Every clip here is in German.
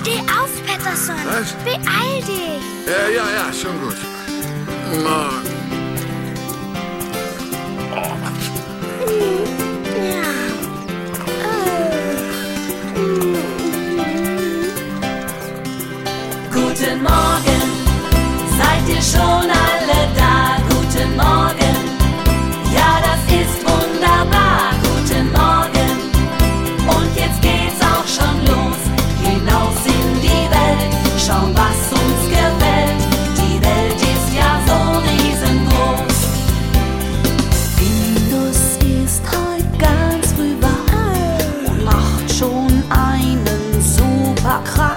Steh auf, Peterson. Was? Beeil dich. Ja, schon gut. Guten Morgen, seid ihr schon alle da? Guten Morgen, ja, das ist wunderbar. Guten Morgen, und jetzt geht's auch schon los. Hinaus in die Welt, schauen, was uns gefällt. Die Welt ist ja so riesengroß. Findus ist heute ganz früh wach und macht schon einen super Krach.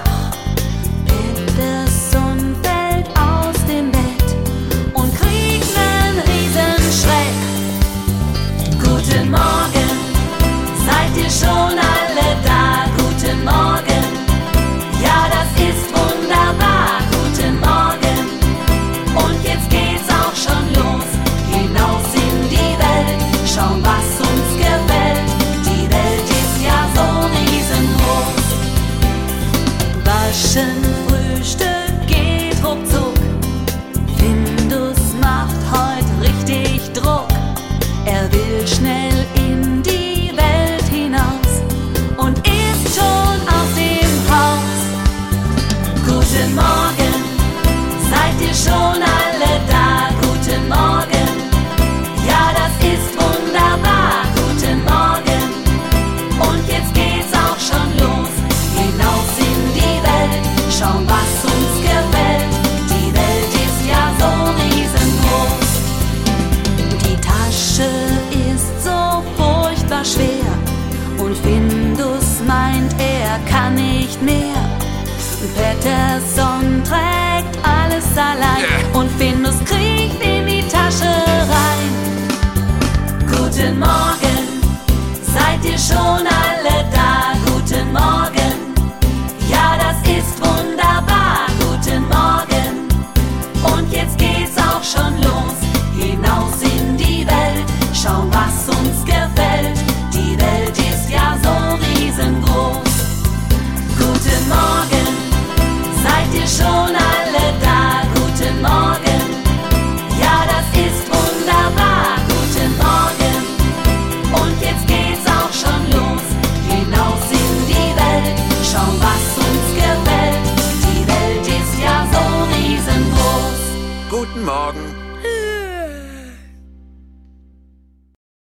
Peterson fällt aus dem Bett und kriegt nen Riesenschreck. Guten Morgen, seid ihr schon alle da? Guten Morgen, ja, das ist wunderbar. Guten Morgen, und jetzt geht's auch schon los. Hinaus in die Welt, schauen, was uns gefällt. Die Welt ist ja so riesengroß. Waschen, Frühstück geht ruckzuck. Findus macht heut richtig Druck. Er will schnell in die Welt hinaus und ist schon aus dem Haus. Guten Morgen, seid ihr schon alle da? Guten Morgen, ja, das ist wunderbar. Guten Morgen, und jetzt geht's auch schon los. Hinaus in die Welt, schauen, was uns gefällt. Die Welt ist ja so riesengroß. Die Tasche ist so furchtbar schwer und Findus meint, er kann nicht mehr. Peterson trägt alles allein und Findus kriecht in die Tasche rein. Guten Morgen, seid ihr schon alle